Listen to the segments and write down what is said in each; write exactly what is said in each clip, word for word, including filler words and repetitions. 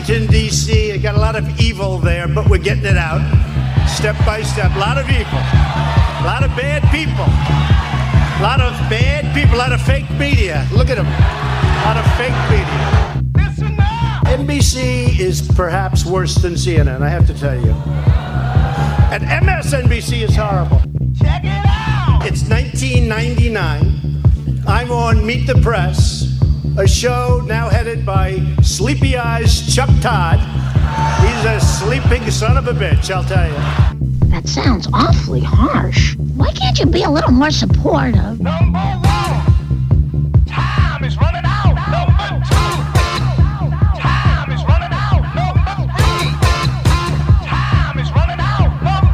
Washington, D C I got a lot of evil there, but we're getting it out step by step. A lot of evil. A lot of bad people. A lot of bad people. A lot of fake media. Look at them. A lot of fake media. Listen up. N B C is perhaps worse than C N N, I have to tell you. And M S N B C is horrible. Check it out. It's nineteen ninety-nine. I'm on Meet the Press, a show now headed by Sleepy Eyes Chuck Todd. He's a sleeping son of a bitch, I'll tell you. That sounds awfully harsh. Why can't you be a little more supportive? Number one, time is running out. Number two, time is running out. Number three, time is running out.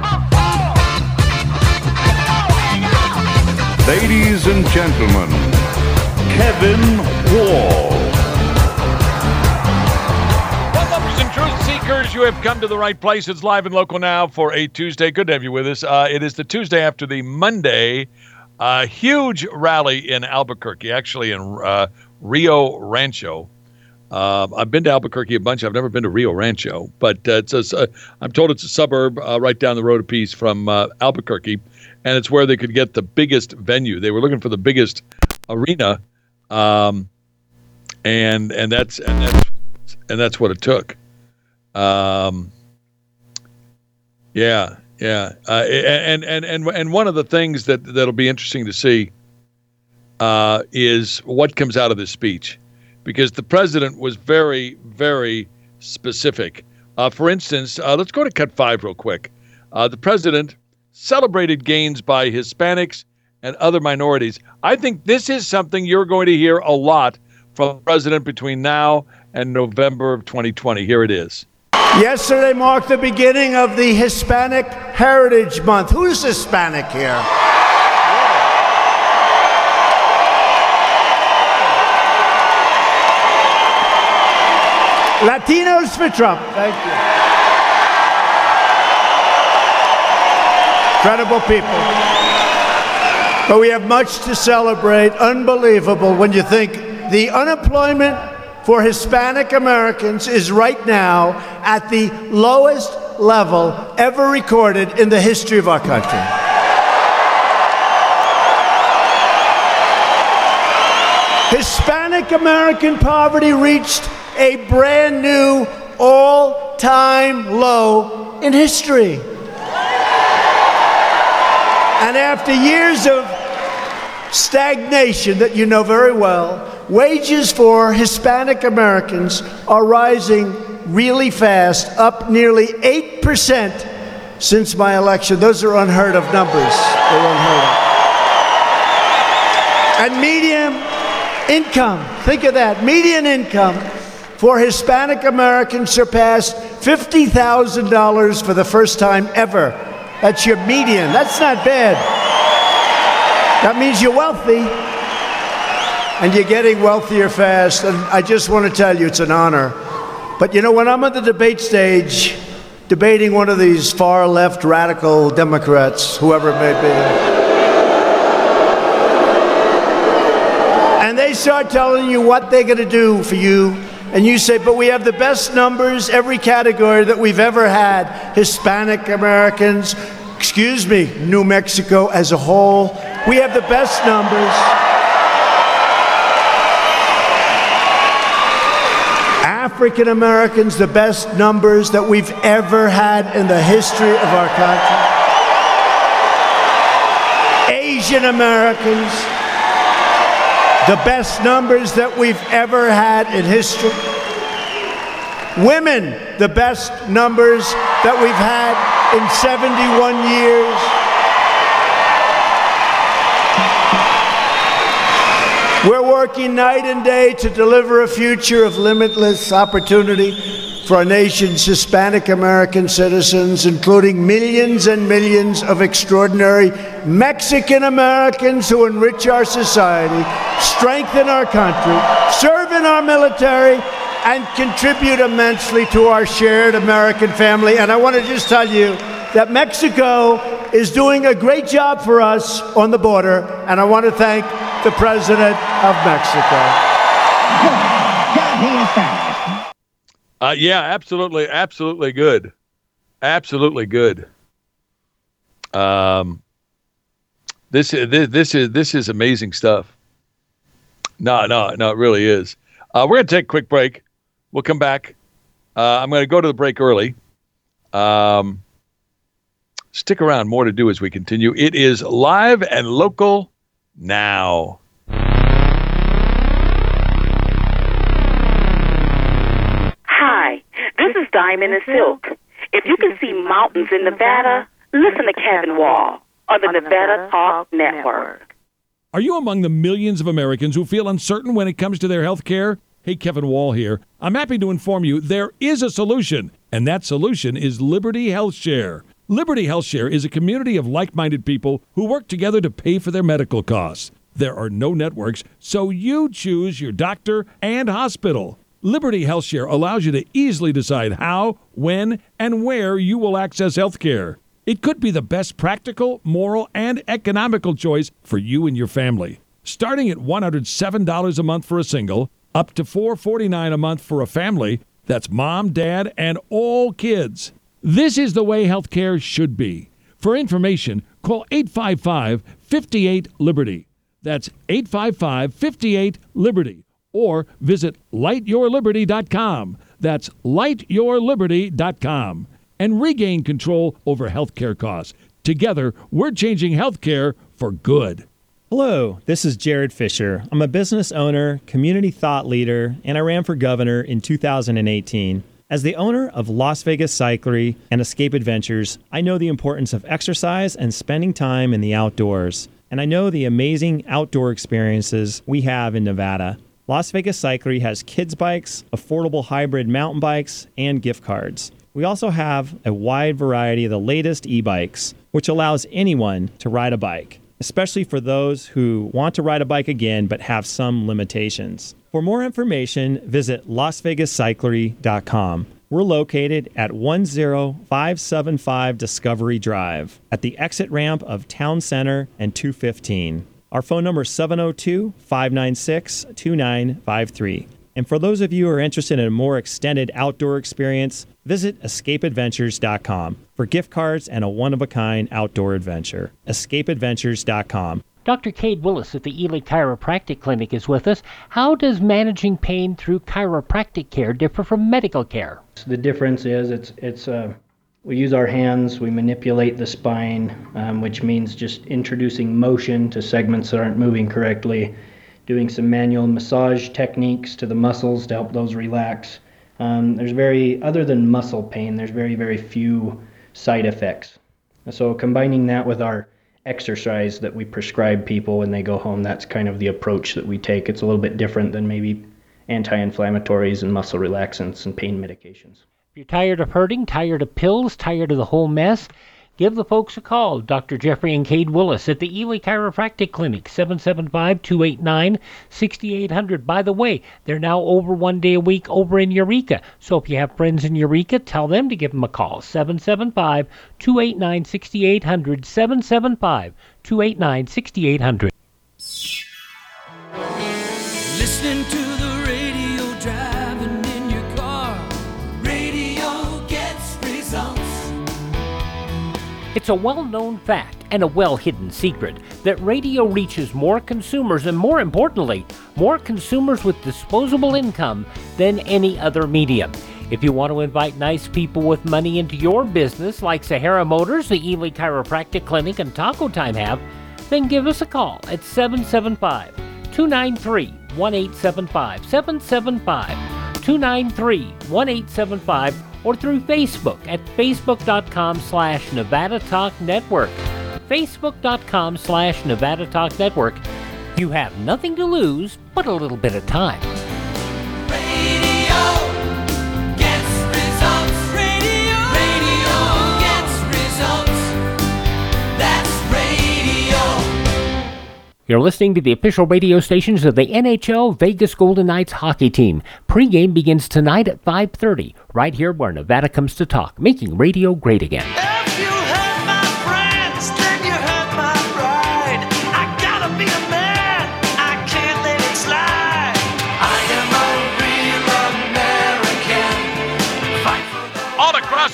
Number four. Ladies and gentlemen, Kevin Wall. Well, lovers and truth seekers, you have come to the right place. It's live and local now for a Tuesday. Good to have you with us. Uh, it is the Tuesday after the Monday uh, huge rally in Albuquerque, actually in uh, Rio Rancho. Uh, I've been to Albuquerque a bunch. I've never been to Rio Rancho, but uh, it's a, uh, I'm told it's a suburb uh, right down the road a piece from uh, Albuquerque, and it's where they could get the biggest venue. They were looking for the biggest arena, um, and and that's and that's and that's what it took. Um, yeah, yeah, uh, and and and and one of the things that that'll be interesting to see uh, is what comes out of this speech, because the president was very, very specific. Uh, for instance, uh, let's go to cut five real quick. Uh, the president celebrated gains by Hispanics and other minorities. I think this is something you're going to hear a lot from the president between now and November of twenty twenty. Here it is. Yesterday marked the beginning of the Hispanic Heritage Month. Who's Hispanic here? Latinos for Trump. Thank you. Incredible people. But we have much to celebrate. Unbelievable when you think the unemployment for Hispanic Americans is right now at the lowest level ever recorded in the history of our country. Hispanic American poverty reached a brand new all-time low in history. And after years of stagnation that you know very well, wages for Hispanic Americans are rising really fast, up nearly eight percent since my election. Those are unheard of numbers. They're unheard of. And median income, think of that, median income for Hispanic Americans surpassed fifty thousand dollars for the first time ever. That's your median. That's not bad. That means you're wealthy, and you're getting wealthier fast. And I just want to tell you, it's an honor. But you know, when I'm on the debate stage, debating one of these far-left radical Democrats, whoever it may be, and they start telling you what they're going to do for you, and you say, but we have the best numbers, every category that we've ever had. Hispanic Americans, excuse me, New Mexico as a whole, we have the best numbers. African Americans, the best numbers that we've ever had in the history of our country. Asian Americans, the best numbers that we've ever had in history. Women, the best numbers that we've had in seventy-one years. We're working night and day to deliver a future of limitless opportunity for our nation's Hispanic American citizens, including millions and millions of extraordinary Mexican Americans who enrich our society, strengthen our country, serve in our military, and contribute immensely to our shared American family. And I want to just tell you that Mexico is doing a great job for us on the border, and I want to thank the President of Mexico. Uh, yeah, absolutely, absolutely good, absolutely good. Um, this is this, this is this is amazing stuff. No, no, no, it really is. Uh, we're gonna take a quick break. We'll come back. Uh, I'm gonna go to the break early. Um, stick around. More to do as we continue. It is live and local now. Hi, this is Diamond and Silk. If you can see mountains in Nevada, listen to Kevin Wall on the Nevada Talk Network. Are you among the millions of Americans who feel uncertain when it comes to their health care? Hey, Kevin Wall here. I'm happy to inform you there is a solution, and that solution is Liberty Health Share. Liberty Health Share is a community of like-minded people who work together to pay for their medical costs. There are no networks, so you choose your doctor and hospital. Liberty Health Share allows you to easily decide how, when, and where you will access health care. It could be the best practical, moral, and economical choice for you and your family. Starting at one hundred seven dollars a month for a single, up to four hundred forty-nine dollars a month for a family, that's mom, dad, and all kids. This is the way health care should be. For information, call eight five five, five eight, Liberty. That's eight five five, five eight, Liberty. Or visit light your liberty dot com. That's light your liberty dot com. And regain control over healthcare costs. Together, we're changing healthcare for good. Hello, this is Jared Fisher. I'm a business owner, community thought leader, and I ran for governor in two thousand eighteen. As the owner of Las Vegas Cyclery and Escape Adventures, I know the importance of exercise and spending time in the outdoors. And I know the amazing outdoor experiences we have in Nevada. Las Vegas Cyclery has kids bikes, affordable hybrid mountain bikes, and gift cards. We also have a wide variety of the latest e-bikes, which allows anyone to ride a bike, especially for those who want to ride a bike again but have some limitations. For more information, visit las vegas cyclery dot com. We're located at one zero five seven five Discovery Drive at the exit ramp of Town Center and two fifteen. Our phone number is seven oh two, five nine six, two nine five three. And for those of you who are interested in a more extended outdoor experience, visit escape adventures dot com for gift cards and a one-of-a-kind outdoor adventure. escape adventures dot com. Doctor Cade Willis at the Ely Chiropractic Clinic is with us. How does managing pain through chiropractic care differ from medical care? The difference is it's it's uh, we use our hands, we manipulate the spine, um, which means just introducing motion to segments that aren't moving correctly, doing some manual massage techniques to the muscles to help those relax. Um, there's very, other than muscle pain, there's very, very few side effects. So combining that with our exercise that we prescribe people when they go home, that's kind of the approach that we take. It's a little bit different than maybe anti-inflammatories and muscle relaxants and pain medications. If you're tired of hurting, tired of pills, tired of the whole mess, give the folks a call. Doctor Jeffrey and Cade Willis at the Ely Chiropractic Clinic, seven seven five, two eight nine, six eight zero zero. By the way, they're now over one day a week over in Eureka. So if you have friends in Eureka, tell them to give them a call. seven seven five, two eight nine, six eight zero zero. seven seven five, two eight nine, six eight zero zero. Listening to the radio, driving in your car. Radio gets results. It's a well-known fact and a well-hidden secret that radio reaches more consumers and, more importantly, more consumers with disposable income than any other medium. If you want to invite nice people with money into your business like Sahara Motors, the Ely Chiropractic Clinic, and Taco Time have, then give us a call at seven seven five, two nine three, one eight seven five, seven seven five, two nine three, one eight seven five, or through Facebook at facebook.com slash Nevada Talk Network. Facebook.com slash Nevada Talk Network. You have nothing to lose but a little bit of time. Radio gets results. Radio, radio gets results. That's radio. You're listening to the official radio stations of the N H L Vegas Golden Knights hockey team. Pre-game begins tonight at five thirty, right here where Nevada comes to talk, making radio great again. If you hurt my friends, then you hurt my pride. I gotta be a man, I can't let it slide. I am a real American,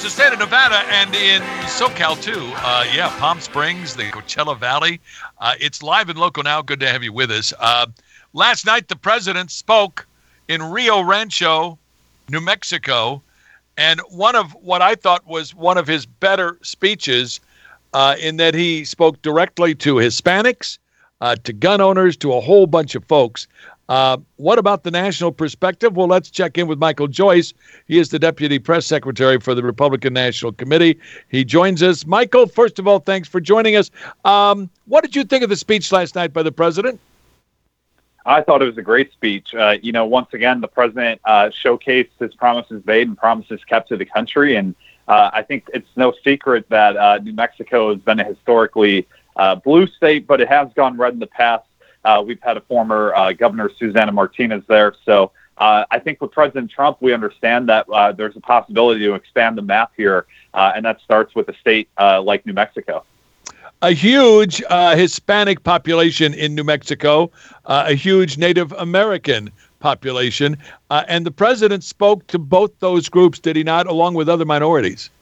the state of Nevada and in SoCal, too. Uh, yeah, Palm Springs, the Coachella Valley. Uh, it's live and local now. Good to have you with us. Uh, last night, the president spoke in Rio Rancho, New Mexico, and one of what I thought was one of his better speeches uh, in that he spoke directly to Hispanics, uh, to gun owners, to a whole bunch of folks. Uh, what about the national perspective? Well, let's check in with Michael Joyce. He is the Deputy Press Secretary for the Republican National Committee. He joins us. Michael, first of all, thanks for joining us. Um, what did you think of the speech last night by the president? I thought it was a great speech. Uh, you know, once again, the president uh, showcased his promises made and promises kept to the country. And uh, I think it's no secret that uh, New Mexico has been a historically uh, blue state, but it has gone red in the past. Uh, we've had a former uh, Governor Susana Martinez there. So uh, I think with President Trump, we understand that uh, there's a possibility to expand the map here, uh, and that starts with a state uh, like New Mexico. A huge uh, Hispanic population in New Mexico, uh, a huge Native American population, uh, and the president spoke to both those groups, did he not, along with other minorities?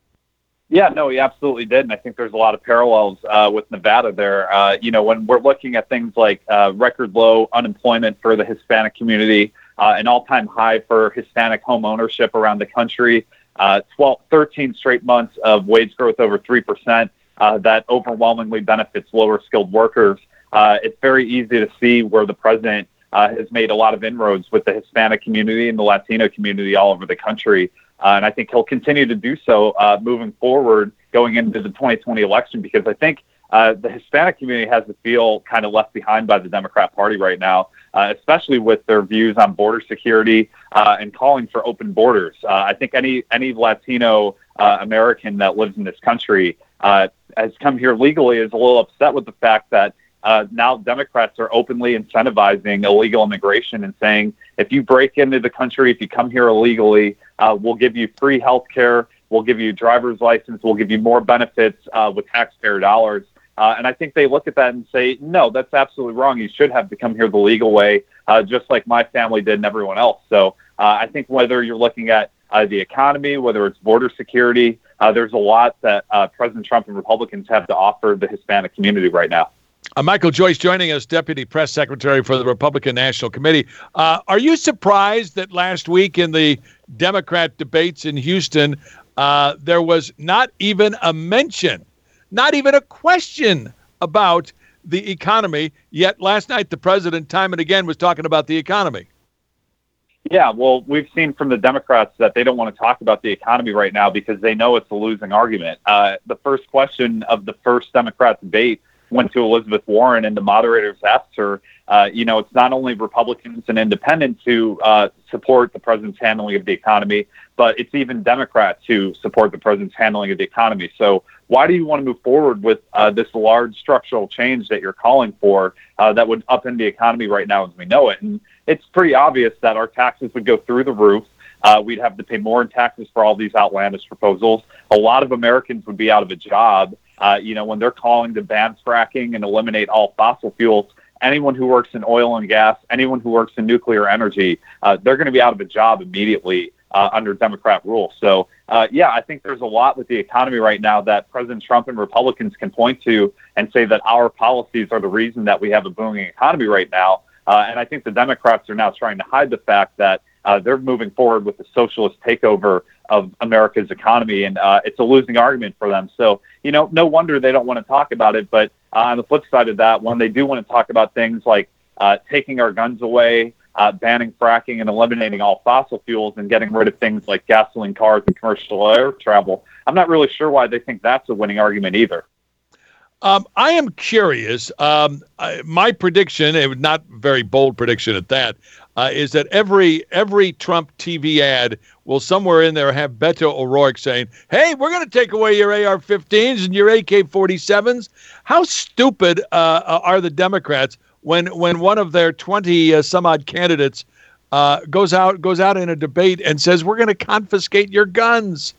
Yeah, no, he absolutely did. And I think there's a lot of parallels uh, with Nevada there. Uh, you know, when we're looking at things like uh, record low unemployment for the Hispanic community, uh, an all-time high for Hispanic home ownership around the country, uh, twelve, thirteen straight months of wage growth over three percent, uh, that overwhelmingly benefits lower skilled workers. Uh, it's very easy to see where the president uh, has made a lot of inroads with the Hispanic community and the Latino community all over the country. Uh, and I think he'll continue to do so uh, moving forward going into the twenty twenty election, because I think uh, the Hispanic community has to feel kind of left behind by the Democrat Party right now, uh, especially with their views on border security uh, and calling for open borders. Uh, I think any any Latino uh, American that lives in this country uh, has come here legally is a little upset with the fact that Uh, now Democrats are openly incentivizing illegal immigration and saying, if you break into the country, if you come here illegally, uh, we'll give you free health care, we'll give you a driver's license, we'll give you more benefits uh, with taxpayer dollars. Uh, and I think they look at that and say, no, that's absolutely wrong. You should have to come here the legal way, uh, just like my family did and everyone else. So uh, I think whether you're looking at uh, the economy, whether it's border security, uh, there's a lot that uh, President Trump and Republicans have to offer the Hispanic community right now. Uh, Michael Joyce joining us, Deputy Press Secretary for the Republican National Committee. Uh, are you surprised that last week in the Democrat debates in Houston, uh, there was not even a mention, not even a question about the economy, yet last night the president time and again was talking about the economy? Yeah, well, we've seen from the Democrats that they don't want to talk about the economy right now because they know it's a losing argument. Uh, the first question of the first Democrat debate went to Elizabeth Warren, and the moderators asked her, uh, you know, it's not only Republicans and independents who uh, support the president's handling of the economy, but it's even Democrats who support the president's handling of the economy. So why do you want to move forward with uh, this large structural change that you're calling for uh, that would upend the economy right now as we know it? And it's pretty obvious that our taxes would go through the roof. Uh, we'd have to pay more in taxes for all these outlandish proposals. A lot of Americans would be out of a job. Uh, you know, when they're calling to ban fracking and eliminate all fossil fuels, anyone who works in oil and gas, anyone who works in nuclear energy, uh, they're going to be out of a job immediately uh, under Democrat rule. So, uh, yeah, I think there's a lot with the economy right now that President Trump and Republicans can point to and say that our policies are the reason that we have a booming economy right now. Uh, and I think the Democrats are now trying to hide the fact that uh, they're moving forward with the socialist takeover of America's economy, and uh, it's a losing argument for them. So, you know, no wonder they don't want to talk about it. But uh, on the flip side of that, when they do want to talk about things like uh, taking our guns away, uh, banning fracking and eliminating all fossil fuels and getting rid of things like gasoline cars and commercial air travel, I'm not really sure why they think that's a winning argument either. Um, I am curious. Um, I, my prediction, it was not very bold prediction at that, uh, is that every every Trump T V ad will somewhere in there have Beto O'Rourke saying, hey, we're going to take away your A R fifteens and your A K forty-sevens. How stupid uh, are the Democrats when when one of their twenty uh, some odd candidates uh, goes out goes out in a debate and says, we're going to confiscate your guns?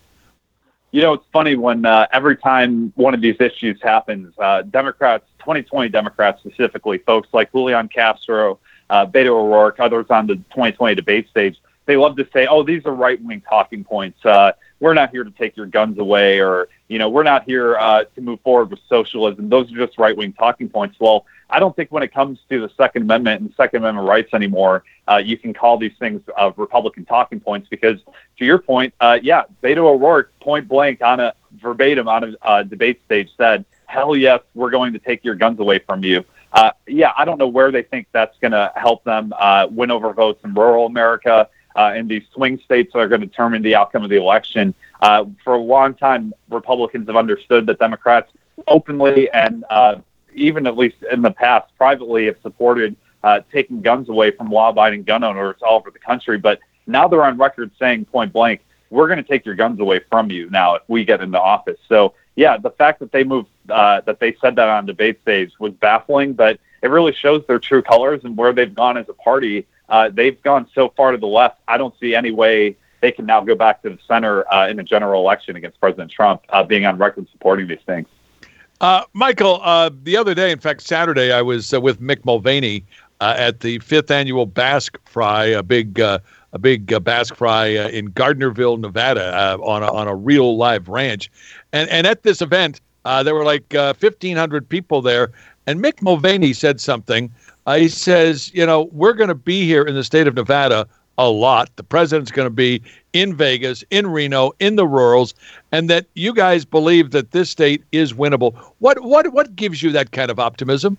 You know, it's funny when uh, every time one of these issues happens, uh, Democrats, twenty twenty Democrats specifically, folks like Julian Castro, uh, Beto O'Rourke, others on the twenty twenty debate stage, they love to say, oh, these are right-wing talking points. Uh, we're not here to take your guns away, or, you know, we're not here uh, to move forward with socialism. Those are just right-wing talking points. Well, I don't think when it comes to the Second Amendment and Second Amendment rights anymore, uh, you can call these things uh, Republican talking points because, to your point, uh, yeah, Beto O'Rourke, point blank on a verbatim on a uh, debate stage said, hell yes, we're going to take your guns away from you. Uh, yeah, I don't know where they think that's going to help them uh, win over votes in rural America, uh, in these swing states that are going to determine the outcome of the election. Uh, for a long time, Republicans have understood that Democrats openly and uh, even at least in the past privately have supported uh, taking guns away from law-abiding gun owners all over the country. But now they're on record saying point blank, we're going to take your guns away from you now if we get into office. So, yeah, the fact that they moved, uh, that they said that on debate stage was baffling, but it really shows their true colors and where they've gone as a party. Uh, they've gone so far to the left, I don't see any way they can now go back to the center uh, in a general election against President Trump, uh, being on record supporting these things. Uh, Michael, uh, the other day, in fact, Saturday, I was uh, with Mick Mulvaney uh, at the fifth annual Basque Fry, a big uh, a big uh, Basque Fry uh, in Gardnerville, Nevada, uh, on a, on a real live ranch. And and at this event, uh, there were like uh, fifteen hundred people there. And Mick Mulvaney said something. Uh, he says, you know, we're going to be here in the state of Nevada a lot. The president's going to be in Vegas, in Reno, in the rurals, and that you guys believe that this state is winnable. What what what gives you that kind of optimism?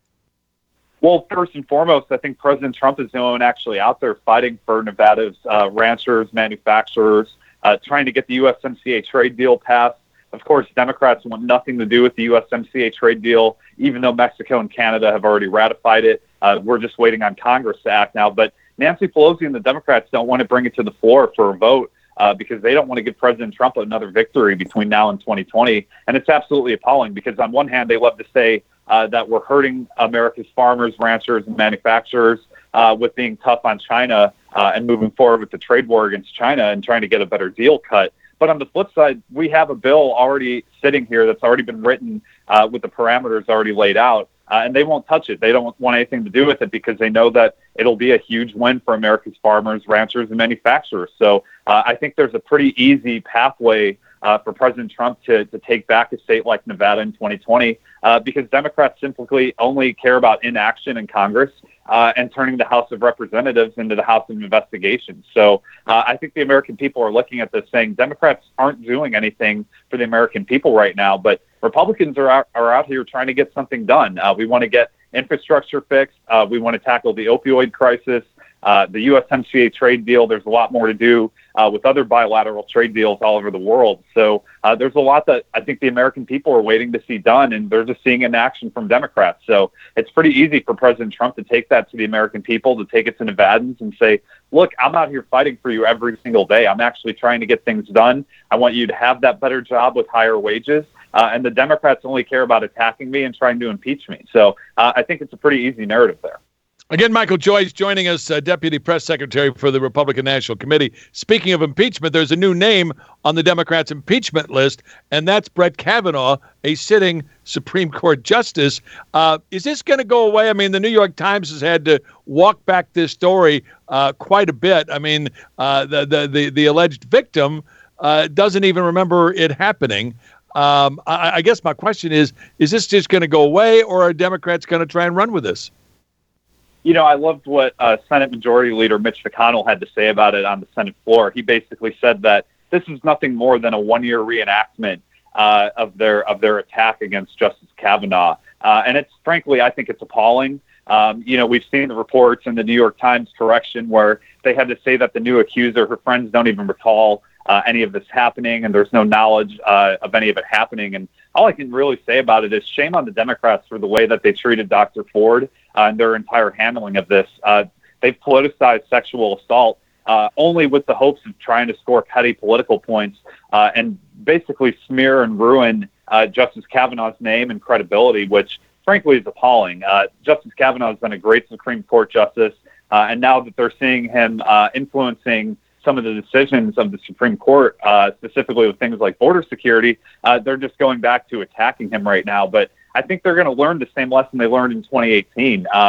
Well, first and foremost, I think President Trump is the one actually out there fighting for Nevada's uh, ranchers, manufacturers, uh, trying to get the U S M C A trade deal passed. Of course, Democrats want nothing to do with the U S M C A trade deal, even though Mexico and Canada have already ratified it. Uh, we're just waiting on Congress to act now. But Nancy Pelosi and the Democrats don't want to bring it to the floor for a vote uh, because they don't want to give President Trump another victory between now and twenty twenty. And it's absolutely appalling because on one hand, they love to say uh, that we're hurting America's farmers, ranchers, and manufacturers uh, with being tough on China uh, and moving forward with the trade war against China and trying to get a better deal cut. But on the flip side, we have a bill already sitting here that's already been written uh, with the parameters already laid out, uh, and they won't touch it. They don't want anything to do with it because they know that it'll be a huge win for America's farmers, ranchers, and manufacturers. So uh, I think there's a pretty easy pathway uh, for President Trump to, to take back a state like Nevada in twenty twenty uh, because Democrats simply only care about inaction in Congress uh, and turning the House of Representatives into the House of Investigations. So uh, I think the American people are looking at this saying Democrats aren't doing anything for the American people right now, but Republicans are out, are out here trying to get something done. Uh, we want to get infrastructure fixed. Uh, we want to tackle the opioid crisis, uh, the U S M C A trade deal. There's a lot more to do uh, with other bilateral trade deals all over the world. So uh, there's a lot that I think the American people are waiting to see done, and they're just seeing in action from Democrats. So it's pretty easy for President Trump to take that to the American people, to take it to Nevadans and say, look, I'm out here fighting for you every single day. I'm actually trying to get things done. I want you to have that better job with higher wages. Uh, and the Democrats only care about attacking me and trying to impeach me. So uh, I think it's a pretty easy narrative there. Again, Michael Joyce joining us, uh, Deputy Press Secretary for the Republican National Committee. Speaking of impeachment, there's a new name on the Democrats' impeachment list, and that's Brett Kavanaugh, a sitting Supreme Court justice. Uh, is this going to go away? I mean, the New York Times has had to walk back this story uh, quite a bit. I mean, uh, the, the, the, the alleged victim uh, doesn't even remember it happening. Um, I, I guess my question is, is this just going to go away, or are Democrats going to try and run with this? You know, I loved what uh, Senate Majority Leader Mitch McConnell had to say about it on the Senate floor. He basically said that this is nothing more than a one-year reenactment uh, of their of their attack against Justice Kavanaugh. Uh, and it's, frankly, I think it's appalling. Um, you know, we've seen the reports in the New York Times correction where they had to say that the new accuser, her friends don't even recall uh, any of this happening, and there's no knowledge uh, of any of it happening. And all I can really say about it is shame on the Democrats for the way that they treated Doctor Ford uh, and their entire handling of this. Uh, they've politicized sexual assault uh, only with the hopes of trying to score petty political points uh, and basically smear and ruin uh, Justice Kavanaugh's name and credibility, which frankly is appalling. Uh, Justice Kavanaugh has been a great Supreme Court justice, uh, and now that they're seeing him uh, influencing some of the decisions of the Supreme Court, uh, specifically with things like border security, uh, they're just going back to attacking him right now. But I think they're going to learn the same lesson they learned in twenty eighteen. Uh,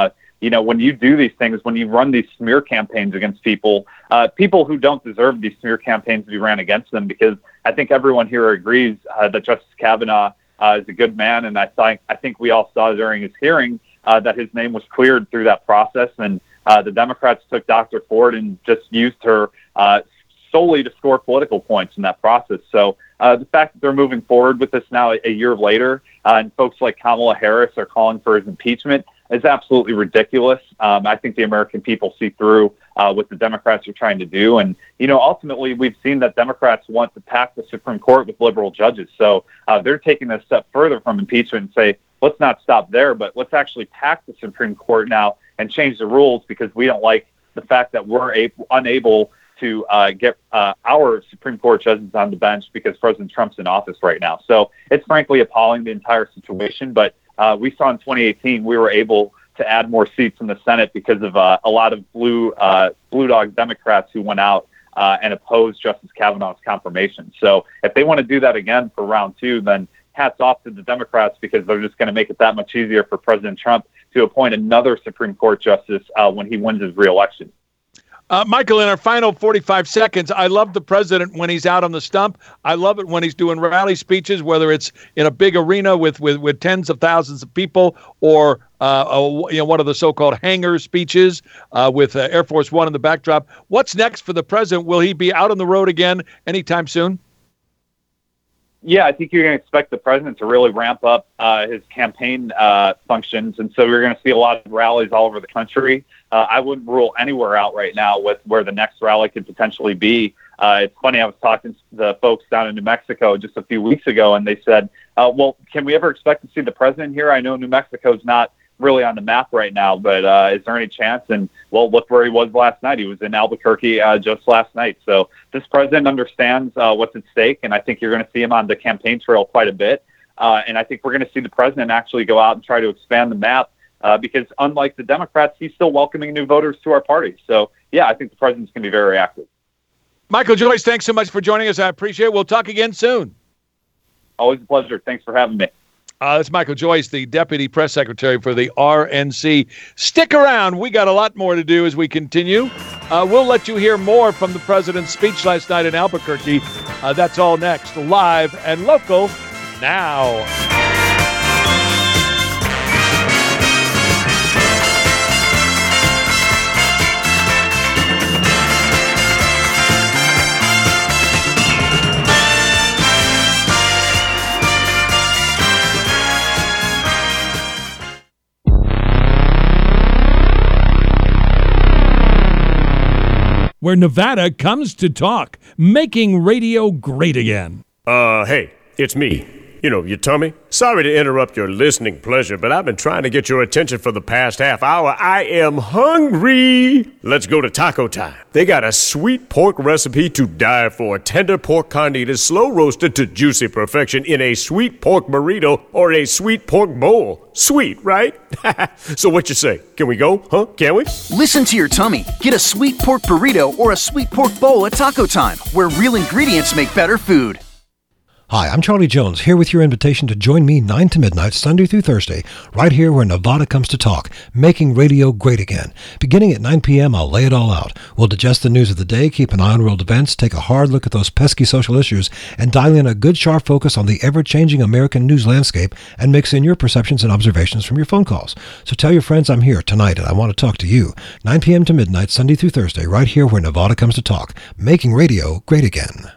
you know, when you do these things, when you run these smear campaigns against people, uh, people who don't deserve these smear campaigns to be ran against them, because I think everyone here agrees uh, that Justice Kavanaugh uh, is a good man, and I think I think we all saw during his hearing uh, that his name was cleared through that process, and uh, the Democrats took Doctor Ford and just used her uh, solely to score political points in that process. So uh, the fact that they're moving forward with this now a year later, uh, and folks like Kamala Harris are calling for his impeachment, is absolutely ridiculous. Um, I think the American people see through uh, what the Democrats are trying to do. And, you know, ultimately we've seen that Democrats want to pack the Supreme Court with liberal judges. So uh, they're taking a step further from impeachment and say, let's not stop there, but let's actually pack the Supreme Court now and change the rules, because we don't like the fact that we're able, unable to uh, get uh, our Supreme Court judges on the bench because President Trump's in office right now. So it's frankly appalling, the entire situation. But uh, we saw in twenty eighteen we were able to add more seats in the Senate because of uh, a lot of blue uh, blue dog Democrats who went out uh, and opposed Justice Kavanaugh's confirmation. So if they want to do that again for round two, then hats off to the Democrats, because they're just going to make it that much easier for President Trump to appoint another Supreme Court justice uh, when he wins his reelection. Uh, Michael, in our final forty-five seconds, I love the president when he's out on the stump. I love it when he's doing rally speeches, whether it's in a big arena with, with, with tens of thousands of people, or uh, a, you know, one of the so-called hangar speeches uh, with uh, Air Force One in the backdrop. What's next for the president? Will he be out on the road again anytime soon? Yeah, I think you're going to expect the president to really ramp up uh, his campaign uh, functions. And so you're going to see a lot of rallies all over the country. Uh, I wouldn't rule anywhere out right now with where the next rally could potentially be. Uh, it's funny, I was talking to the folks down in New Mexico just a few weeks ago, and they said, uh, well, can we ever expect to see the president here? I know New Mexico's not really on the map right now, but uh, is there any chance? And, well, look where he was last night. He was in Albuquerque uh, just last night. So this president understands uh, what's at stake, and I think you're going to see him on the campaign trail quite a bit. Uh, and I think we're going to see the president actually go out and try to expand the map, uh, because unlike the Democrats, he's still welcoming new voters to our party. So, yeah, I think the president's going to be very active. Michael Joyce, thanks so much for joining us. I appreciate it. We'll talk again soon. Always a pleasure. Thanks for having me. Uh, that's Michael Joyce, the Deputy Press Secretary for the R N C. Stick around. We got a lot more to do as we continue. Uh, we'll let you hear more from the president's speech last night in Albuquerque. Uh, that's all next, live and local now. Where Nevada comes to talk, making radio great again. Uh, hey, it's me. You know, your tummy. Sorry to interrupt your listening pleasure, but I've been trying to get your attention for the past half hour. I am hungry. Let's go to Taco Time. They got a sweet pork recipe to die for. Tender pork carnitas, slow roasted to juicy perfection in a sweet pork burrito or a sweet pork bowl. Sweet, right? So what you say? Can we go? Huh? Can we? Listen to your tummy. Get a sweet pork burrito or a sweet pork bowl at Taco Time, where real ingredients make better food. Hi, I'm Charlie Jones, here with your invitation to join me nine to midnight, Sunday through Thursday, right here where Nevada comes to talk, making radio great again. Beginning at nine p.m., I'll lay it all out. We'll digest the news of the day, keep an eye on world events, take a hard look at those pesky social issues, and dial in a good sharp focus on the ever-changing American news landscape and mix in your perceptions and observations from your phone calls. So tell your friends I'm here tonight and I want to talk to you. nine p.m. to midnight, Sunday through Thursday, right here where Nevada comes to talk, making radio great again.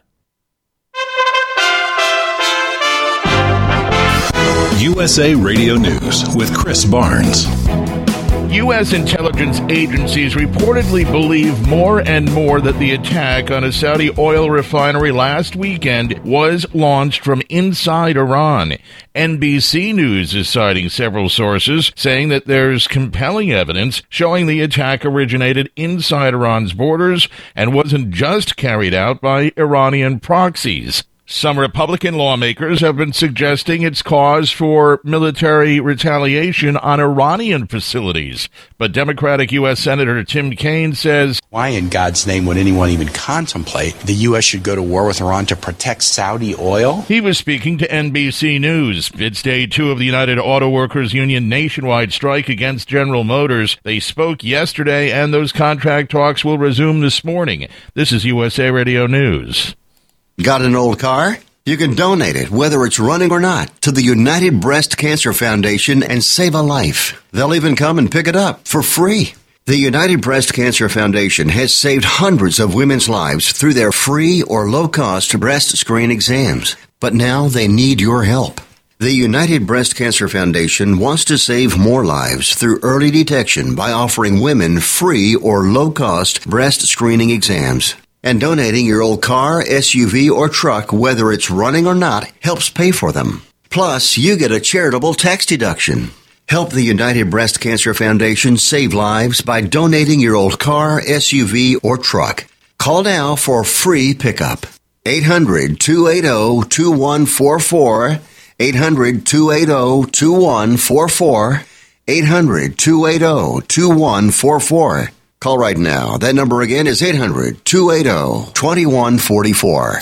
U S A Radio News with Chris Barnes. U S intelligence agencies reportedly believe more and more that the attack on a Saudi oil refinery last weekend was launched from inside Iran. N B C News is citing several sources saying that there's compelling evidence showing the attack originated inside Iran's borders and wasn't just carried out by Iranian proxies. Some Republican lawmakers have been suggesting it's cause for military retaliation on Iranian facilities. But Democratic U S Senator Tim Kaine says, why in God's name would anyone even contemplate the U S should go to war with Iran to protect Saudi oil? He was speaking to N B C News. It's day two of the United Auto Workers Union nationwide strike against General Motors. They spoke yesterday, and those contract talks will resume this morning. This is U S A Radio News. Got an old car? You can donate it, whether it's running or not, to the United Breast Cancer Foundation and save a life. They'll even come and pick it up for free. The United Breast Cancer Foundation has saved hundreds of women's lives through their free or low-cost breast screen exams. But now they need your help. The United Breast Cancer Foundation wants to save more lives through early detection by offering women free or low-cost breast screening exams. And donating your old car, S U V, or truck, whether it's running or not, helps pay for them. Plus, you get a charitable tax deduction. Help the United Breast Cancer Foundation save lives by donating your old car, S U V, or truck. Call now for free pickup. eight hundred, two eight zero, two one four four. eight hundred, two eight zero, two one four four. eight hundred, two eight zero, two one four four. Call right now. That number again is eight hundred, two eight zero, two one four four.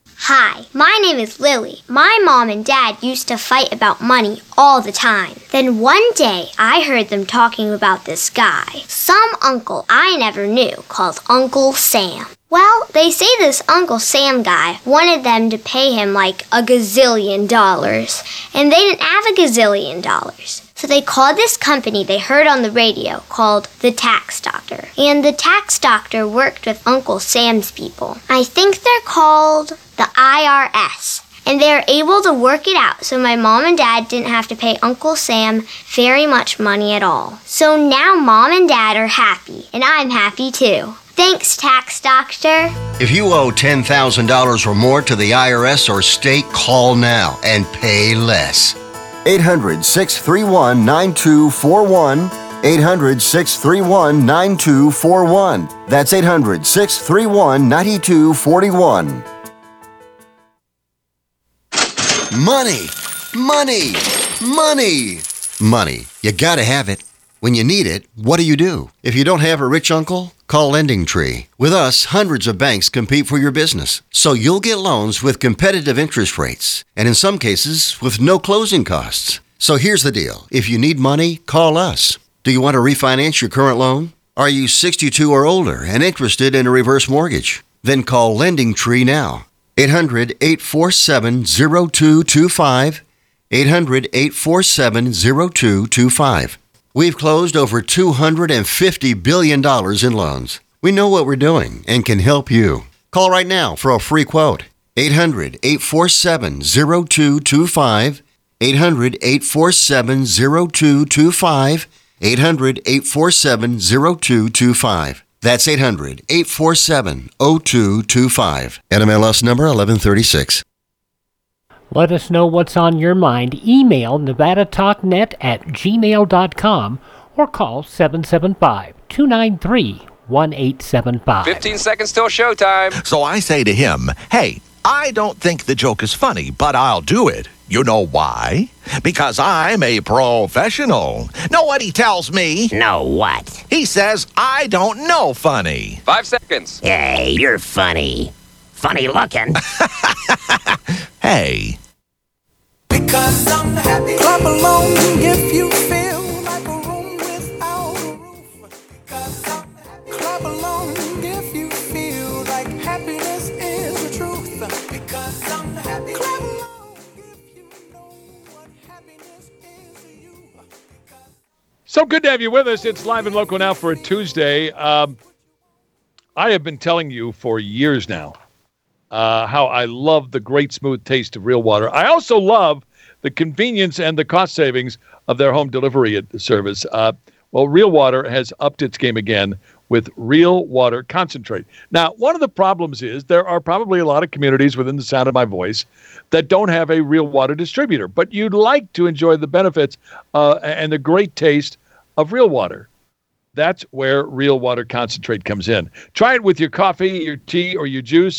Hi, my name is Lily. My mom and dad used to fight about money all the time. Then one day, I heard them talking about this guy, some uncle I never knew, called Uncle Sam. Well, they say this Uncle Sam guy wanted them to pay him like a gazillion dollars, and they didn't have a gazillion dollars. So they called this company they heard on the radio called the Tax Doctor. And the Tax Doctor worked with Uncle Sam's people. I think they're called the I R S. And they're able to work it out so my mom and dad didn't have to pay Uncle Sam very much money at all. So now mom and dad are happy, and I'm happy too. Thanks, Tax Doctor. If you owe ten thousand dollars or more to the I R S or state, call now and pay less. eight hundred, six three one, nine two four one. eight hundred, six three one, nine two four one. That's eight hundred, six three one, nine two four one. Money, money, money, money. You gotta have it. When you need it, what do you do? If you don't have a rich uncle, call Lending Tree. With us, hundreds of banks compete for your business. So you'll get loans with competitive interest rates, and in some cases, with no closing costs. So here's the deal. If you need money, call us. Do you want to refinance your current loan? Are you sixty-two or older and interested in a reverse mortgage? Then call Lending Tree now. eight hundred, eight four seven, zero two two five. eight hundred, eight four seven, zero two two five. We've closed over two hundred fifty billion dollars in loans. We know what we're doing and can help you. Call right now for a free quote. eight hundred, eight four seven, zero two two five. eight hundred, eight four seven, zero two two five. eight hundred, eight four seven, zero two two five. That's eight hundred, eight four seven, zero two two five. N M L S number eleven thirty-six. Let us know what's on your mind. Email nevada talk net at gmail dot com or call seven seven five, two nine three, one eight seven five. fifteen seconds till showtime. So I say to him, hey, I don't think the joke is funny, but I'll do it. You know why? Because I'm a professional. Know what he tells me? No what? He says, I don't know funny. Five seconds. Hey, you're funny. Funny looking. Hey. Because I'm happy. Clap along if you feel like a room without a roof. Because I'm happy. Clap along if you feel like happiness is the truth. Because I'm happy. Clap along if you know what happiness is to you. So good to have you with us. It's live and local now for a Tuesday. Um, I have been telling you for years now uh, how I love the great smooth taste of Real Water. I also love the convenience and the cost savings of their home delivery service. Uh, well, Real Water has upped its game again with Real Water Concentrate. Now, one of the problems is there are probably a lot of communities within the sound of my voice that don't have a Real Water distributor, but you'd like to enjoy the benefits uh, and the great taste of Real Water. That's where Real Water Concentrate comes in. Try it with your coffee, your tea, or your juice.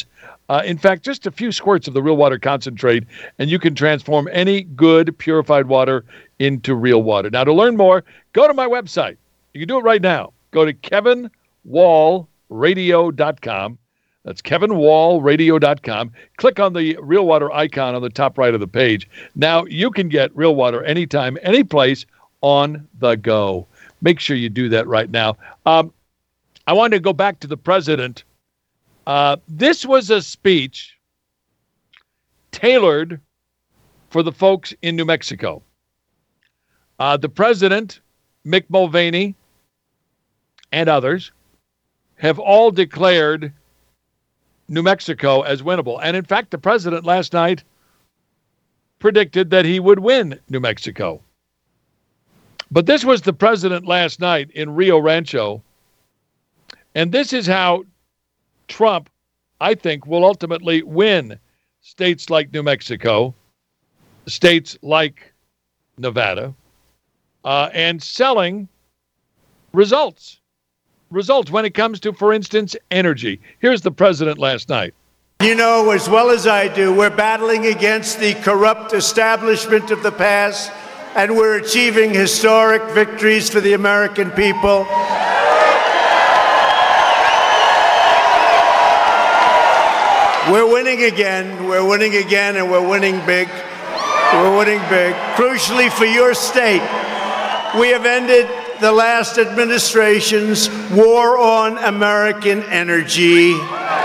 Uh, in fact, just a few squirts of the real water concentrate, and you can transform any good purified water into real water. Now, to learn more, go to my website. You can do it right now. Go to kevin wall radio dot com. That's kevin wall radio dot com. Click on the Real Water icon on the top right of the page. Now you can get real water anytime, any place, on the go. Make sure you do that right now. Um, I wanted to go back to the president. Uh, this was a speech tailored for the folks in New Mexico. Uh, the president, Mick Mulvaney, and others have all declared New Mexico as winnable. And in fact, the president last night predicted that he would win New Mexico. But this was the president last night in Rio Rancho. And this is how Trump, I think, will ultimately win states like New Mexico, states like Nevada, uh, and selling results. Results when it comes to, for instance, energy. Here's the president last night. You know as well as I do, we're battling against the corrupt establishment of the past, and we're achieving historic victories for the American people. We're winning again, we're winning again, and we're winning big. We're winning big. Crucially for your state, we have ended the last administration's war on American energy.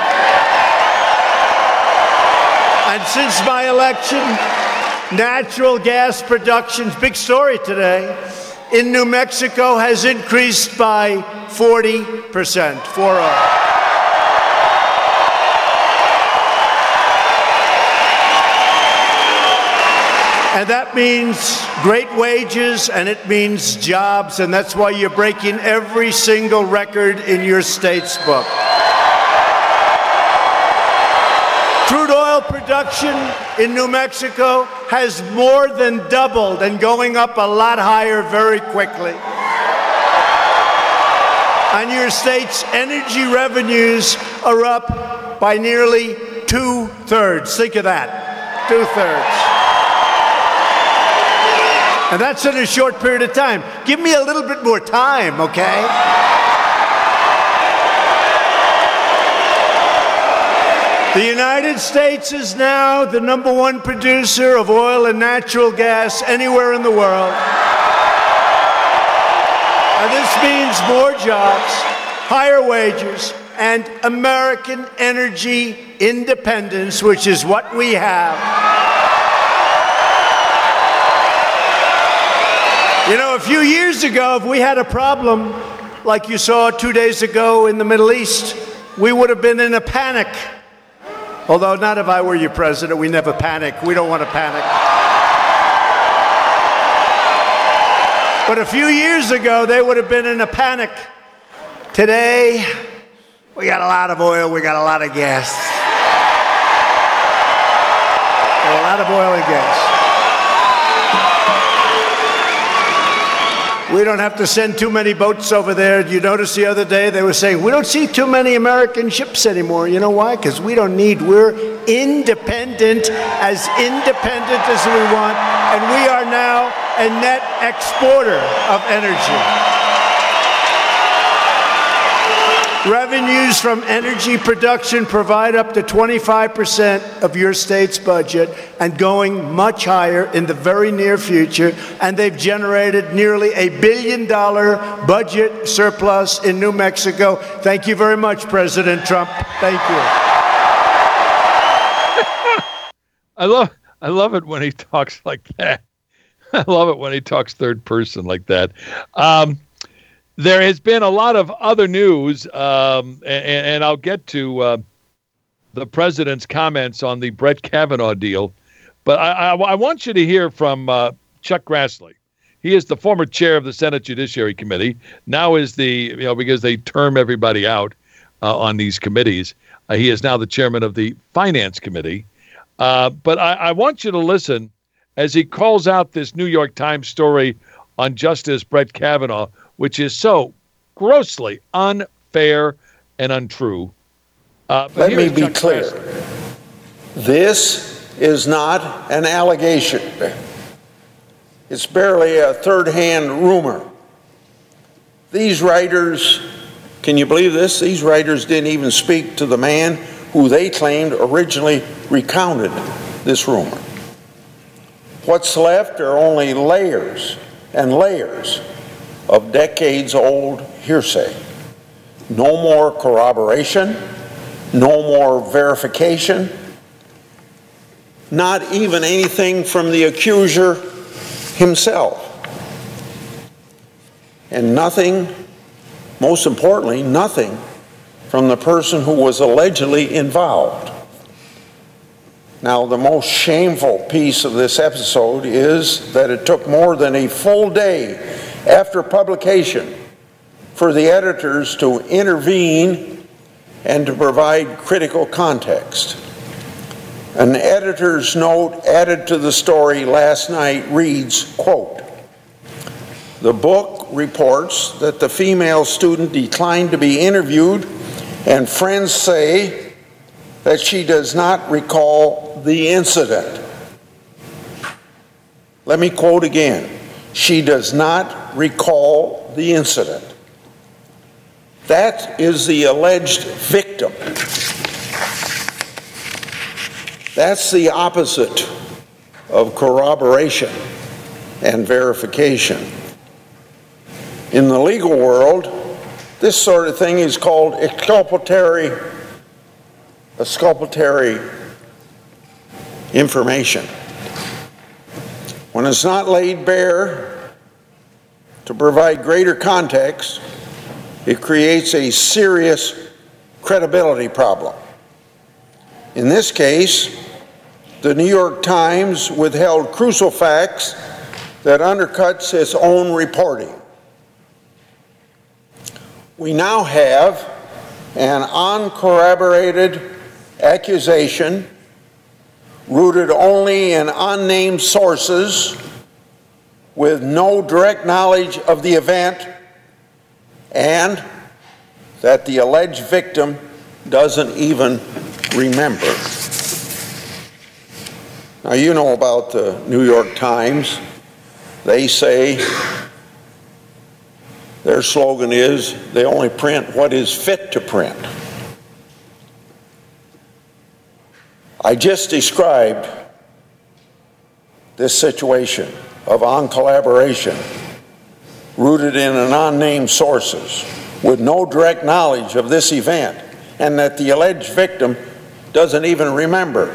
And since my election, natural gas production's big story today in New Mexico has increased by forty percent. four oh. And that means great wages, and it means jobs, and that's why you're breaking every single record in your state's book. Crude oil production in New Mexico has more than doubled and going up a lot higher very quickly. And your state's energy revenues are up by nearly two-thirds. Think of that, two-thirds. And that's in a short period of time. Give me a little bit more time, okay? The United States is now the number one producer of oil and natural gas anywhere in the world. And this means more jobs, higher wages, and American energy independence, which is what we have. You know, a few years ago, if we had a problem like you saw two days ago in the Middle East, we would have been in a panic. Although not if I were your president, we never panic. We don't want to panic. But a few years ago, they would have been in a panic. Today, we got a lot of oil, we got a lot of gas. A lot of oil and gas. We don't have to send too many boats over there. You notice the other day they were saying, we don't see too many American ships anymore. You know why? Because we don't need, we're independent, as independent as we want, and we are now a net exporter of energy. Revenues from energy production provide up to twenty-five percent of your state's budget and going much higher in the very near future. And they've generated nearly a billion dollar budget surplus in New Mexico. Thank you very much, President Trump. Thank you. I love I love it when he talks like that. I love it when he talks third person like that. Um, There has been a lot of other news, um, and, and I'll get to uh, the president's comments on the Brett Kavanaugh deal. But I, I, I want you to hear from uh, Chuck Grassley. He is the former chair of the Senate Judiciary Committee. Now is the, you know, because they term everybody out uh, on these committees, uh, he is now the chairman of the Finance Committee. Uh, but I, I want you to listen as he calls out this New York Times story on Justice Brett Kavanaugh, which is so grossly unfair and untrue. Uh, but Let here me is be Chuck clear. Grassley. This is not an allegation. It's barely a third-hand rumor. These writers, can you believe this? These writers didn't even speak to the man who they claimed originally recounted this rumor. What's left are only layers and layers of decades-old hearsay. No more corroboration, no more verification, not even anything from the accuser himself. And nothing, most importantly, nothing from the person who was allegedly involved. Now, the most shameful piece of this episode is that it took more than a full day after publication for the editors to intervene and to provide critical context. An editor's note added to the story last night reads, quote, "The book reports that the female student declined to be interviewed, and friends say that she does not recall the incident." Let me quote again. She does not recall the incident. That is the alleged victim. That's the opposite of corroboration and verification. In the legal world, this sort of thing is called exculpatory, exculpatory information. When it's not laid bare to provide greater context, it creates a serious credibility problem. In this case, the New York Times withheld crucial facts that undercuts its own reporting. We now have an uncorroborated accusation rooted only in unnamed sources with no direct knowledge of the event, and that the alleged victim doesn't even remember. Now, you know about the New York Times. They say their slogan is they only print what is fit to print. I just described this situation of uncollaboration rooted in unnamed sources with no direct knowledge of this event, and that the alleged victim doesn't even remember.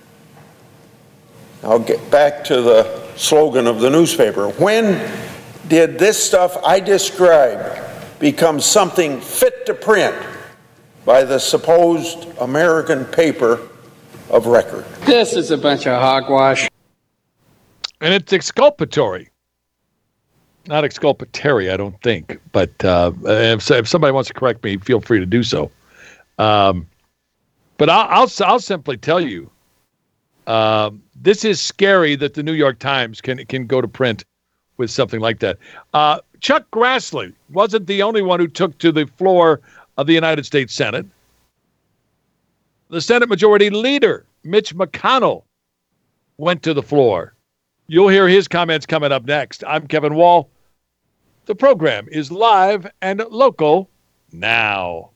I'll get back to the slogan of the newspaper. When did this stuff I described become something fit to print by the supposed American paper of record? This is a bunch of hogwash. And it's exculpatory. Not exculpatory, I don't think. But uh, if, if somebody wants to correct me, feel free to do so. Um, but I'll, I'll, I'll simply tell you, uh, this is scary that the New York Times can can go to print with something like that. Uh, Chuck Grassley wasn't the only one who took to the floor of the United States Senate. The Senate Majority Leader, Mitch McConnell, went to the floor. You'll hear his comments coming up next. I'm Kevin Wall. The program is live and local now.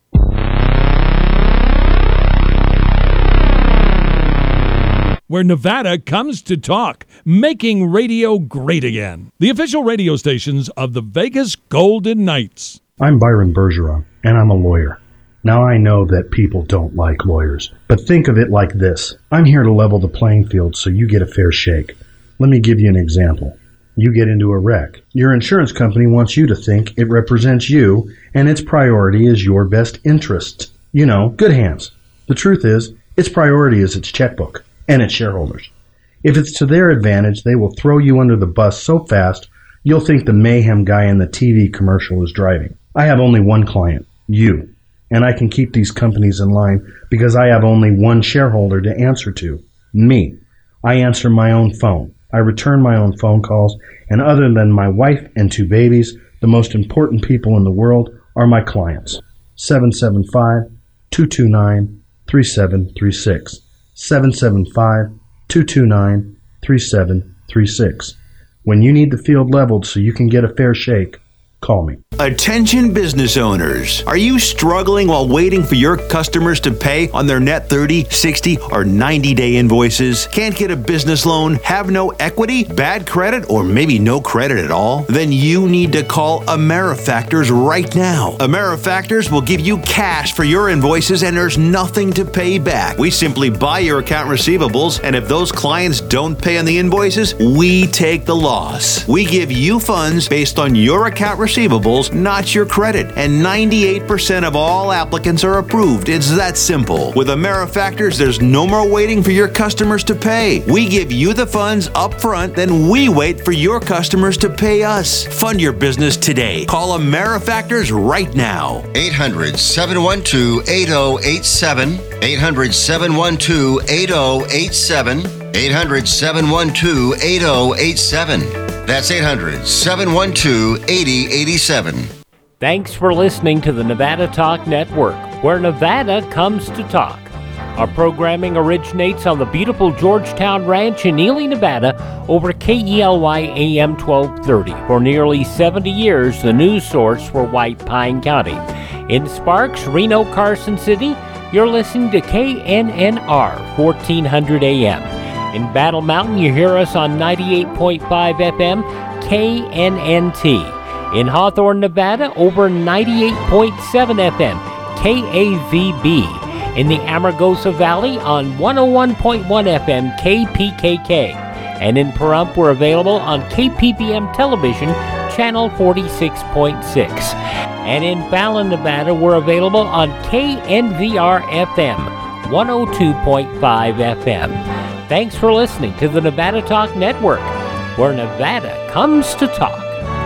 Where Nevada comes to talk, making radio great again. The official radio stations of the Vegas Golden Knights. I'm Byron Bergeron, and I'm a lawyer. Now I know that people don't like lawyers, but think of it like this. I'm here to level the playing field so you get a fair shake. Let me give you an example. You get into a wreck. Your insurance company wants you to think it represents you, and its priority is your best interest. You know, good hands. The truth is, its priority is its checkbook and its shareholders. If it's to their advantage, they will throw you under the bus so fast, you'll think the mayhem guy in the T V commercial is driving. I have only one client, you, and I can keep these companies in line because I have only one shareholder to answer to, me. I answer my own phone. I return my own phone calls, and other than my wife and two babies, the most important people in the world are my clients. seven seven five, two two nine, three seven three six. seven seven five, two two nine, three seven three six. When you need the field leveled so you can get a fair shake, call me. Attention business owners. Are you struggling while waiting for your customers to pay on their net thirty, sixty, or ninety day invoices? Can't get a business loan? Have no equity? Bad credit? Or maybe no credit at all? Then you need to call AmeriFactors right now. AmeriFactors will give you cash for your invoices and there's nothing to pay back. We simply buy your account receivables, and if those clients don't pay on the invoices, we take the loss. We give you funds based on your account receivables, not your credit, and ninety-eight percent of all applicants are approved. It's that simple. With AmeriFactors, there's no more waiting for your customers to pay. We give you the funds up front, then we wait for your customers to pay us. Fund your business today. Call AmeriFactors right now. eight hundred, seven one two, eight zero eight seven. eight hundred, seven one two, eight zero eight seven. eight hundred, seven one two, eight zero eight seven. That's eight hundred, seven one two, eight zero eight seven. Thanks for listening to the Nevada Talk Network, where Nevada comes to talk. Our programming originates on the beautiful Georgetown Ranch in Ely, Nevada, over K E L Y A M twelve thirty. For nearly seventy years, the news source for White Pine County. In Sparks, Reno, Carson City, you're listening to K N N R, fourteen hundred A M. In Battle Mountain, you hear us on ninety-eight point five F M, K N N T. In Hawthorne, Nevada, over ninety-eight point seven F M, K A V B. In the Amargosa Valley, on one oh one point one F M, K P K K. And in Pahrump, we're available on K P B M Television, Channel forty-six point six. And in Fallon, Nevada, we're available on K N V R F M, one oh two point five F M. Thanks for listening to the Nevada Talk Network, where Nevada comes to talk.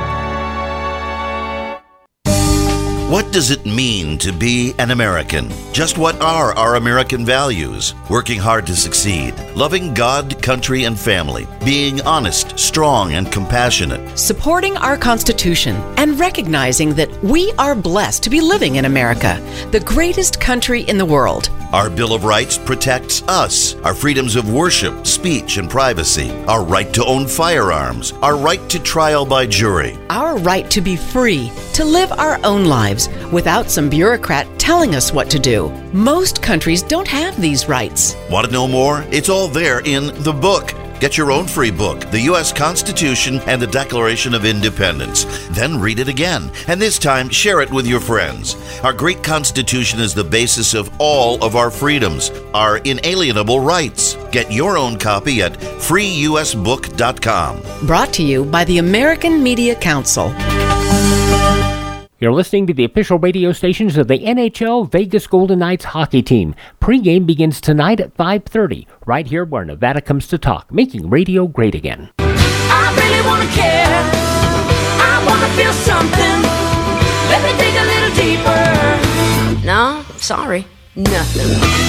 What does it mean to be an American? Just what are our American values? Working hard to succeed, loving God, country, and family, being honest, strong, and compassionate. Supporting our Constitution and recognizing that we are blessed to be living in America, the greatest country in the world. Our Bill of Rights protects us, our freedoms of worship, speech, and privacy, our right to own firearms, our right to trial by jury, our right to be free, to live our own lives without some bureaucrat telling us what to do. Most countries don't have these rights. Want to know more? It's all there in the book. Get your own free book, The U S Constitution and the Declaration of Independence. Then read it again, and this time share it with your friends. Our great Constitution is the basis of all of our freedoms, our inalienable rights. Get your own copy at free u s book dot com. Brought to you by the American Media Council. You're listening to the official radio stations of the N H L Vegas Golden Knights hockey team. Pre-game begins tonight at five thirty, right here where Nevada comes to talk, making radio great again. I really want to care. I want to feel something. Let me dig a little deeper. No, sorry, nothing.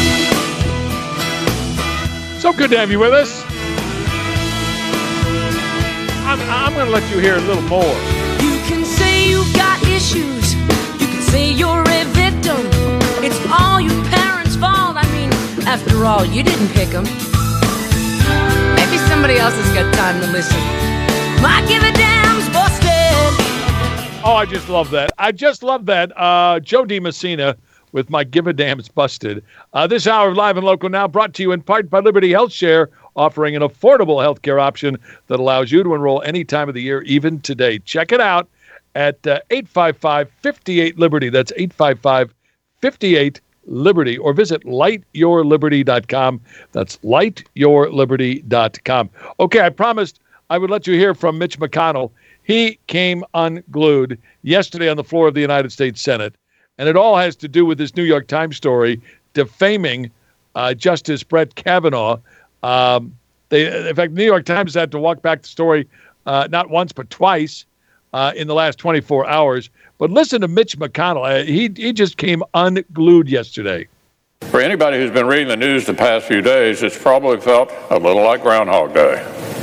So good to have you with us. I'm, I'm going to let you hear a little more. You can say you've got issues. You can say you're a victim. It's all your parents' fault. I mean, after all, you didn't pick them. Maybe somebody else has got time to listen. My give a damn's busted. Oh, I just love that. I just love that. Uh, Joe DiMessina with My Give a Damn's Busted. Uh, this hour of Live and Local Now brought to you in part by Liberty Health Share, offering an affordable healthcare option that allows you to enroll any time of the year, even today. Check it out at uh, eight five five, five eight, Liberty. That's eight five five, five eight, Liberty. Or visit light your liberty dot com. That's light your liberty dot com. Okay, I promised I would let you hear from Mitch McConnell. He came unglued yesterday on the floor of the United States Senate. And it all has to do with this New York Times story defaming uh, Justice Brett Kavanaugh. Um, they, in fact, the New York Times had to walk back the story uh, not once but twice uh, in the last twenty-four hours. But listen to Mitch McConnell. Uh, he he just came unglued yesterday. For anybody who's been reading the news the past few days, it's probably felt a little like Groundhog Day.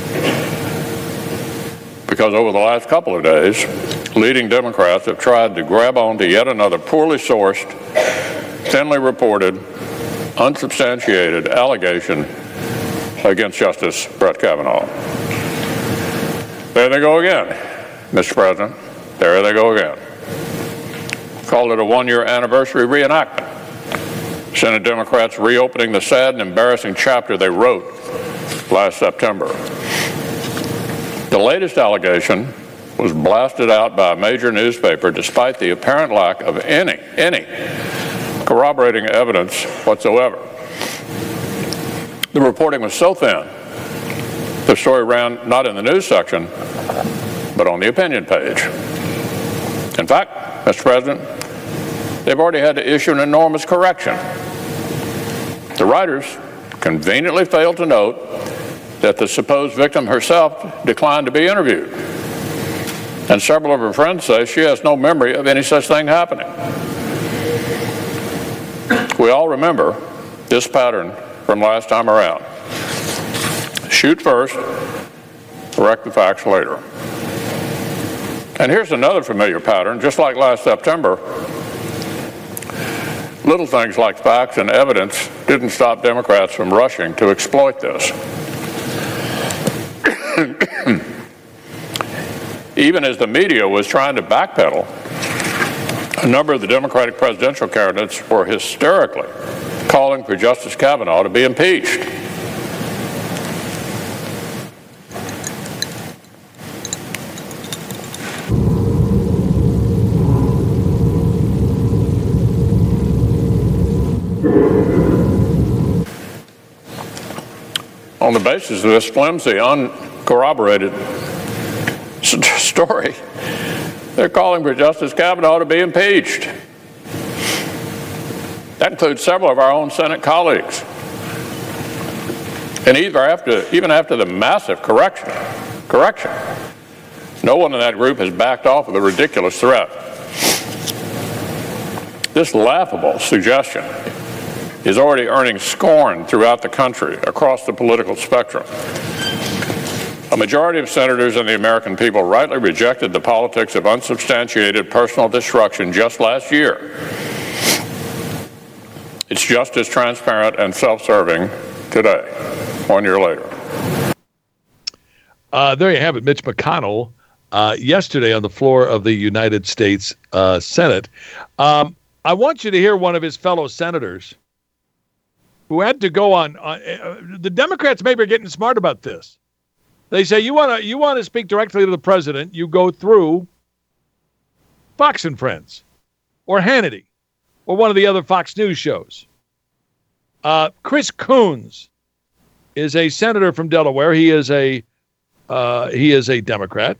Because over the last couple of days, leading Democrats have tried to grab onto yet another poorly sourced, thinly reported, unsubstantiated allegation against Justice Brett Kavanaugh. There they go again, Mister President. There they go again. Called it a one-year anniversary reenactment. Senate Democrats reopening the sad and embarrassing chapter they wrote last September. The latest allegation was blasted out by a major newspaper despite the apparent lack of any, any corroborating evidence whatsoever. The reporting was so thin, the story ran not in the news section, but on the opinion page. In fact, Mister President, they've already had to issue an enormous correction. The writers conveniently failed to note that the supposed victim herself declined to be interviewed. And several of her friends say she has no memory of any such thing happening. We all remember this pattern from last time around. Shoot first, correct the facts later. And here's another familiar pattern, just like last September. Little things like facts and evidence didn't stop Democrats from rushing to exploit this. Even as the media was trying to backpedal, a number of the Democratic presidential candidates were hysterically calling for Justice Kavanaugh to be impeached. On the basis of this flimsy, uncorroborated st- story, they're calling for Justice Kavanaugh to be impeached. That includes several of our own Senate colleagues. And either after, even after the massive correction, correction, no one in that group has backed off of the ridiculous threat. This laughable suggestion is already earning scorn throughout the country, across the political spectrum. A majority of senators and the American people rightly rejected the politics of unsubstantiated personal destruction just last year. It's just as transparent and self-serving today, one year later. Uh, there you have it, Mitch McConnell, uh, yesterday on the floor of the United States uh, Senate. Um, I want you to hear one of his fellow senators who had to go on. on uh, the Democrats maybe are getting smart about this. They say you want to you want to speak directly to the president, you go through Fox and Friends or Hannity or one of the other Fox News shows. Uh, Chris Coons is a senator from Delaware. He is a uh, he is a Democrat,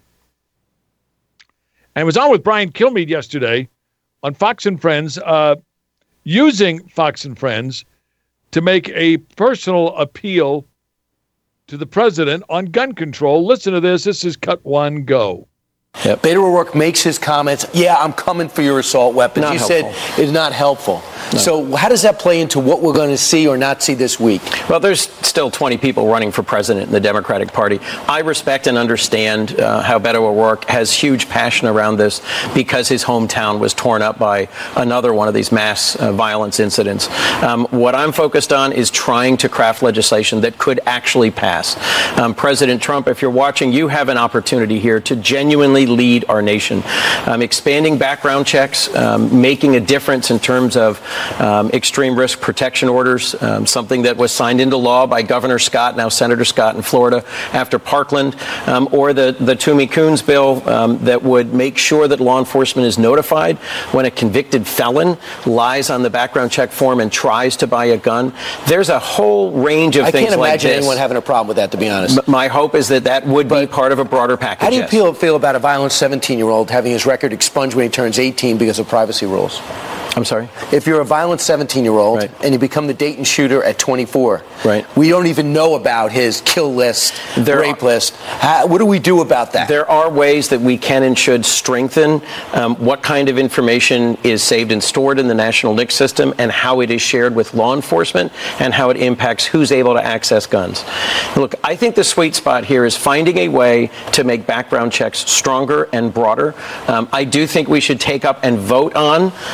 and was on with Brian Kilmeade yesterday on Fox and Friends, uh, using Fox and Friends to make a personal appeal to the president on gun control. Listen to this. This is cut one, go. Yeah, Beto O'Rourke makes his comments, yeah, I'm coming for your assault weapons. Not you helpful. said it's not helpful. No. So how does that play into what we're going to see or not see this week? Well, there's still twenty people running for president in the Democratic Party. I respect and understand uh, how Beto O'Rourke has huge passion around this because his hometown was torn up by another one of these mass uh, violence incidents. Um, what I'm focused on is trying to craft legislation that could actually pass. Um, President Trump, if you're watching, you have an opportunity here to genuinely lead our nation. Um, expanding background checks, um, making a difference in terms of um, extreme risk protection orders, um, something that was signed into law by Governor Scott, now Senator Scott in Florida, after Parkland, um, or the, the Toomey Coons bill um, that would make sure that law enforcement is notified when a convicted felon lies on the background check form and tries to buy a gun. There's a whole range of I things like this. can't imagine anyone having a problem with that, to be honest. M- my hope is that that would but be part of a broader package. How do you yes. feel, feel about a violent seventeen-year-old having his record expunged when he turns eighteen because of privacy rules? I'm sorry? If you're a violent seventeen-year-old right. and you become the Dayton shooter at twenty-four, right. we don't even know about his kill list, there rape are, list. How, what do we do about that? There are ways that we can and should strengthen um, what kind of information is saved and stored in the National N I C system and how it is shared with law enforcement and how it impacts who's able to access guns. Look, I think the sweet spot here is finding a way to make background checks stronger and broader. Um, I do think we should take up and vote on the universal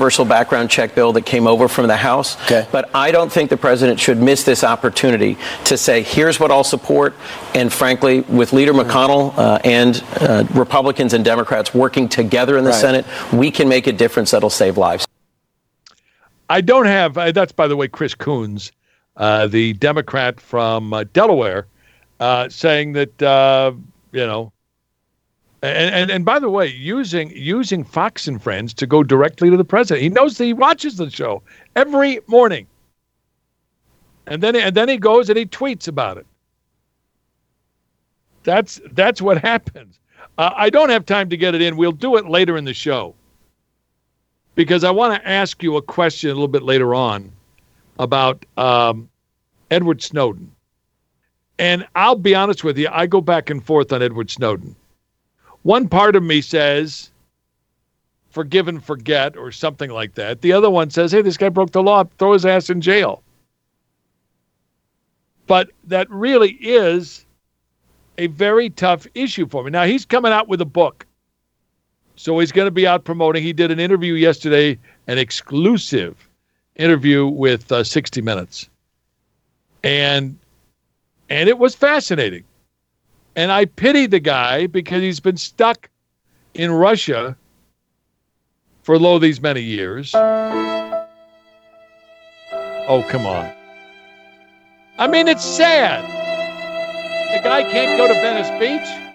universal background check bill that came over from the House. Okay. But I don't think the president should miss this opportunity to say, here's what I'll support. And frankly, with Leader McConnell uh, and uh, Republicans and Democrats working together in the Right. Senate, we can make a difference that'll save lives. I don't have, uh, that's by the way, Chris Coons, uh, the Democrat from uh, Delaware, uh, saying that, uh, you know, and, and and by the way, using using Fox and Friends to go directly to the president. He knows that he watches the show every morning. And then and then he goes and he tweets about it. That's that's what happens. Uh, I don't have time to get it in. We'll do it later in the show. Because I want to ask you a question a little bit later on about um, Edward Snowden. And I'll be honest with you, I go back and forth on Edward Snowden. One part of me says, forgive and forget, or something like that. The other one says, hey, this guy broke the law, throw his ass in jail. But that really is a very tough issue for me. Now, he's coming out with a book. So he's going to be out promoting. He did an interview yesterday, an exclusive interview with uh, sixty minutes. And and it was fascinating. And I pity the guy because he's been stuck in Russia for lo these many years. Oh, come on. I mean, it's sad. The guy can't go to Venice Beach.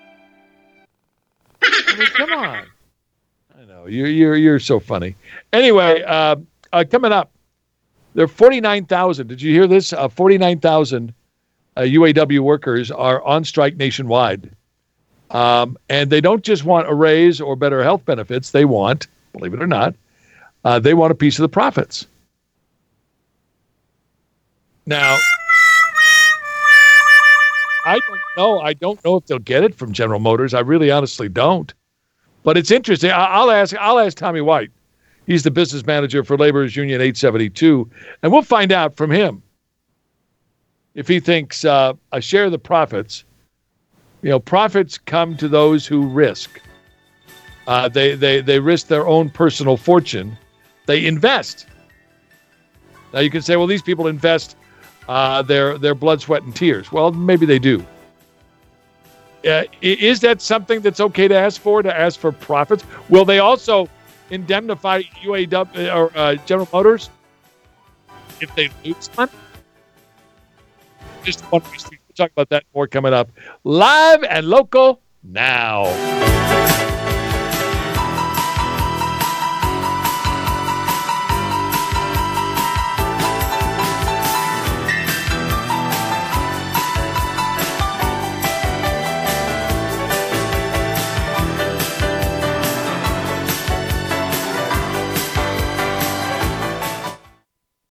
I mean, come on. I know, you're, you're, you're so funny. Anyway, uh, uh, coming up, there are forty-nine thousand. Did you hear this? Uh, forty-nine thousand uh, U A W workers are on strike nationwide. Um, and they don't just want a raise or better health benefits. They want, believe it or not, uh, they want a piece of the profits. Now, I don't know. I don't know if they'll get it from General Motors. I really honestly don't. But it's interesting. I- I'll ask I'll ask Tommy White. He's the business manager for Laborers Union eight seventy-two. And we'll find out from him if he thinks uh, a share of the profits, you know, profits come to those who risk. Uh, they, they, they risk their own personal fortune. They invest. Now you can say, well, these people invest uh, their, their blood, sweat, and tears. Well, maybe they do. Uh, is that something that's okay to ask for, to ask for profits? Will they also indemnify U A W or uh, General Motors if they lose money? Just one we'll talk about that more coming up. Live and local now.